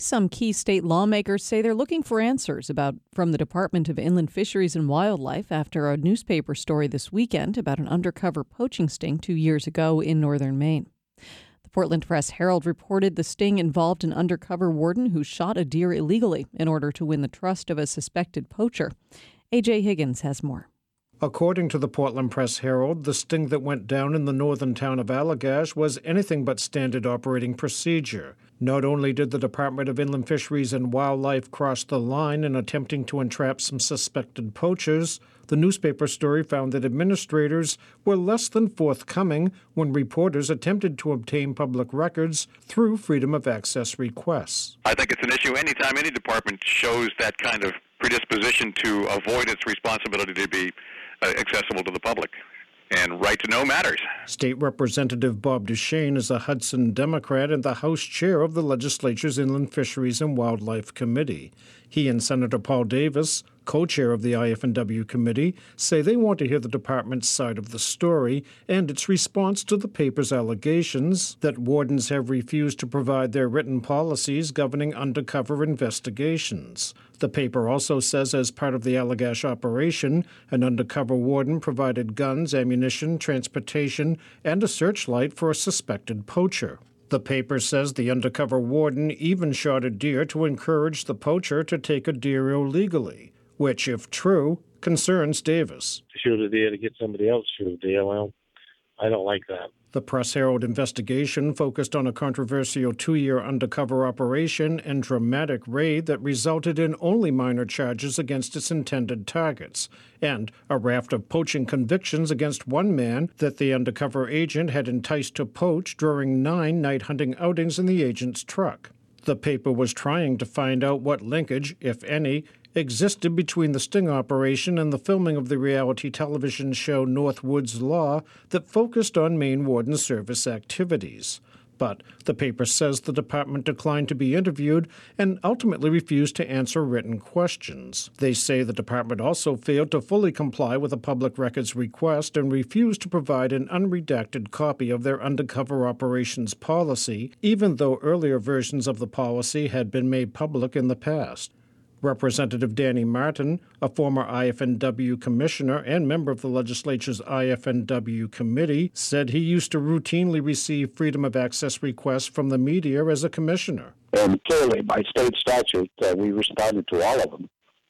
Some key state lawmakers say they're looking for answers from the Department of Inland Fisheries and Wildlife after a newspaper story this weekend about an undercover poaching sting 2 years ago in northern Maine. The Portland Press-Herald reported the sting involved an undercover warden who shot a deer illegally in order to win the trust of a suspected poacher. A.J. Higgins has more. According to the Portland Press-Herald, the sting that went down in the northern town of Allagash was anything but standard operating procedure. Not only did the Department of Inland Fisheries and Wildlife cross the line in attempting to entrap some suspected poachers, the newspaper story found that administrators were less than forthcoming when reporters attempted to obtain public records through freedom of access requests. I think it's an issue anytime any department shows that kind of predisposition to avoid its responsibility to be accessible to the public. And right to know matters. State Representative Bob Duchesne is a Hudson Democrat and the House Chair of the legislature's Inland Fisheries and Wildlife Committee. He and Senator Paul Davis, co-chair of the IF&W committee, say they want to hear the department's side of the story and its response to the paper's allegations that wardens have refused to provide their written policies governing undercover investigations. The paper also says as part of the Allagash operation, an undercover warden provided guns, ammunition, transportation, and a searchlight for a suspected poacher. The paper says the undercover warden even shot a deer to encourage the poacher to take a deer illegally, which, if true, concerns Davis. To shoot a deer to get somebody else to shoot a deer, well, I don't like that. The Press-Herald investigation focused on a controversial 2-year undercover operation and dramatic raid that resulted in only minor charges against its intended targets, and a raft of poaching convictions against one man that the undercover agent had enticed to poach during 9 night hunting outings in the agent's truck. The paper was trying to find out what linkage, if any, existed between the sting operation and the filming of the reality television show Northwoods Law that focused on Maine Warden Service activities. But the paper says the department declined to be interviewed and ultimately refused to answer written questions. They say the department also failed to fully comply with a public records request and refused to provide an unredacted copy of their undercover operations policy, even though earlier versions of the policy had been made public in the past. Representative Danny Martin, a former IF&W commissioner and member of the legislature's IF&W committee, said he used to routinely receive freedom of access requests from the media as a commissioner. And clearly, by state statute, we responded to all of them.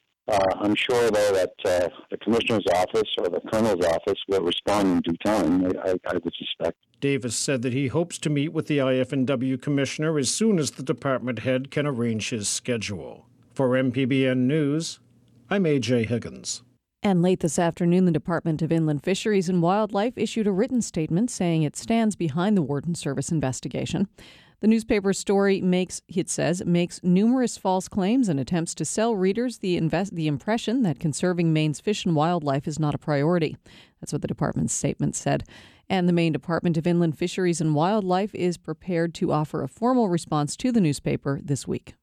I'm sure, though, that the commissioner's office or the colonel's office will respond in due time, I would suspect. Davis said that he hopes to meet with the IF&W commissioner as soon as the department head can arrange his schedule. For MPBN News, I'm A.J. Higgins. And late this afternoon, the Department of Inland Fisheries and Wildlife issued a written statement saying it stands behind the Warden Service investigation. The newspaper story makes numerous false claims and attempts to sell readers the impression that conserving Maine's fish and wildlife is not a priority. That's what the department's statement said. And the Maine Department of Inland Fisheries and Wildlife is prepared to offer a formal response to the newspaper this week.